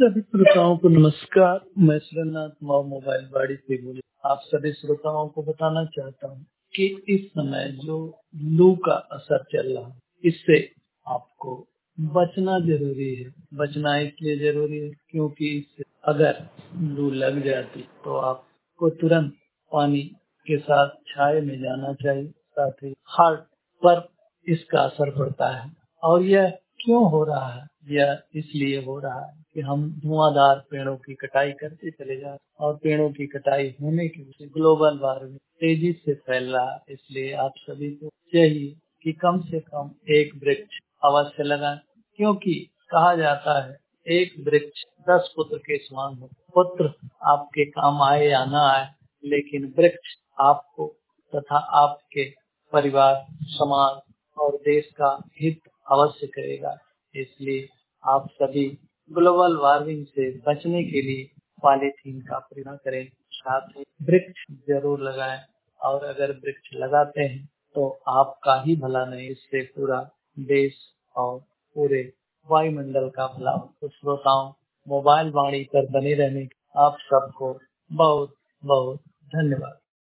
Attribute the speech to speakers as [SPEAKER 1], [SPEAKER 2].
[SPEAKER 1] सभी श्रोताओं को नमस्कार। मैं सुरेंद्रनाथ माव मोबाइल बाड़ी से बोल आप सभी श्रोताओं को बताना चाहता हूँ कि इस समय जो लू का असर चल रहा है, इससे आपको बचना जरूरी है। बचना इसलिए जरूरी है क्योंकि इससे अगर लू लग जाती तो आपको तुरंत पानी के साथ छाए में जाना चाहिए। साथ ही हार्ट पर इसका असर पड़ता है। और यह क्यों हो रहा है? यह इसलिए हो रहा है कि हम धुआंधार पेड़ों की कटाई करते चले जा रहे हैं और पेड़ों की कटाई होने की वजह से ग्लोबल वार्मिंग तेजी से फैल रहा है। इसलिए आप सभी को चाहिए कि कम से कम एक वृक्ष अवश्य लगाएं, क्योंकि कहा जाता है एक वृक्ष 10 पुत्र के समान हो। पुत्र आपके काम आए या ना आए, लेकिन वृक्ष आपको तथा आपके परिवार, समाज और देश का हित अवश्य करेगा। इसलिए आप सभी ग्लोबल वार्मिंग से बचने के लिए पॉलीथीन का प्रयोग करें, साथ ही वृक्ष जरूर लगाएं। और अगर वृक्ष लगाते हैं तो आपका ही भला नहीं, इससे पूरा देश और पूरे वायुमंडल का भला हो। तो श्रोताओं, मोबाइल वाणी पर बने रहने आप सबको बहुत बहुत धन्यवाद।